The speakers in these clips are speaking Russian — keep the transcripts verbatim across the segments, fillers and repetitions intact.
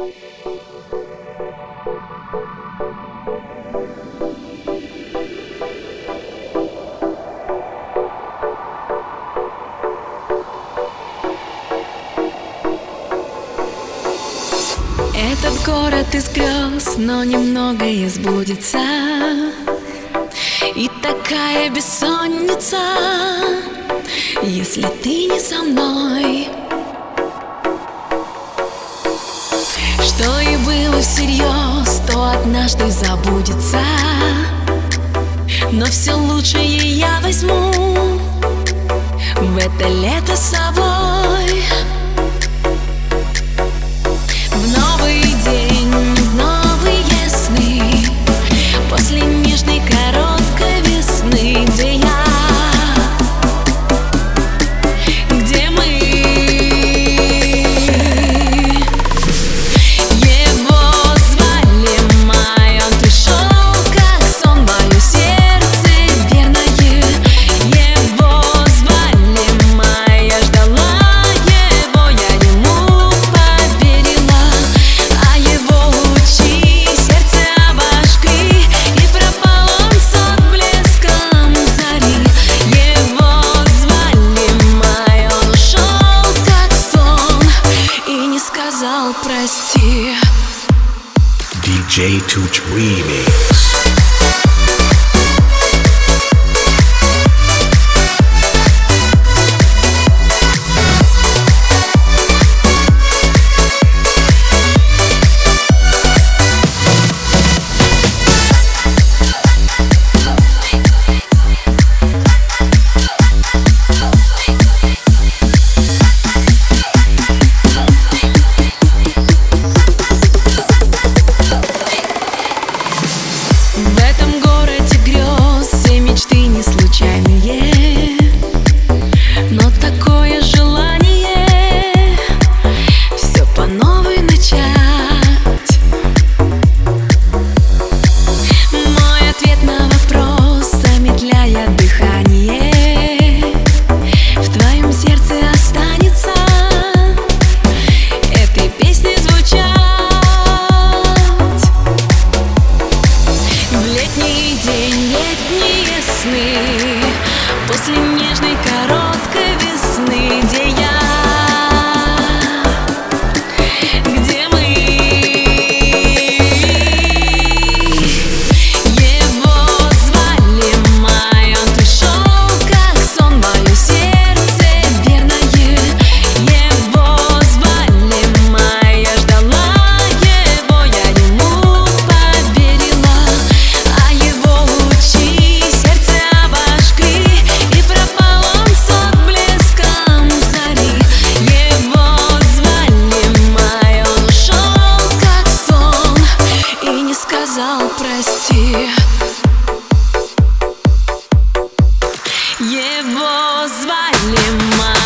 Этот город из грез, но немногое сбудется. И такая бессонница, если ты не со мной. Что и было всерьез, то однажды забудется. Но все лучшее я возьму в это лето с собой. В новый день, в новые сны, после нежной короткой весны, где я, где мы. Его звали Май, он пришел как сон, мое сердце верное. Его звали Май, я ждала его, я ему поверила. А его лучи сердце обожгли, и пропал он с отблеском зари. Его звали Май, он ушел как сон и не сказал прости. ди джей Tooch Remix. В этом городе грез все мечты не случайные, но такое желание все по новой начать. Мой ответ на вопрос, замедляя дыхание, в твоем сердце останется этой песней звучать. В летний день, летние сны, после нежной короткой весны, где я, где мы. Его звали Май, он пришел как сон, мое сердце верное. Его звали Май, я ждала его, я ему поверила. А его лучи сердце обожгли, и пропал он с отблеском зари. Его звали Май, он ушел как сон и не сказал прости. Его звали Май.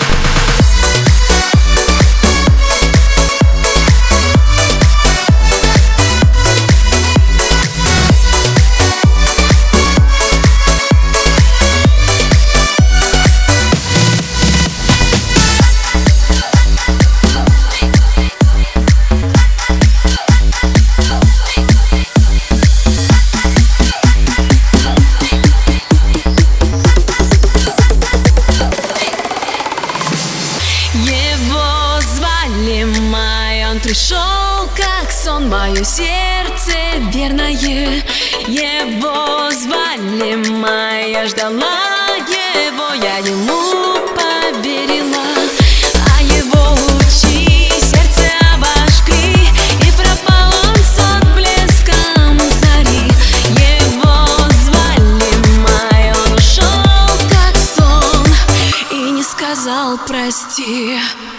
Его звали Май, он пришел как сон, мое сердце верное. Его звали Май, я ждала его, я ему поверила. А его лучи сердце обожгли, и пропал он с отблеском зари. Его звали Май, он ушел как сон и не сказал прости.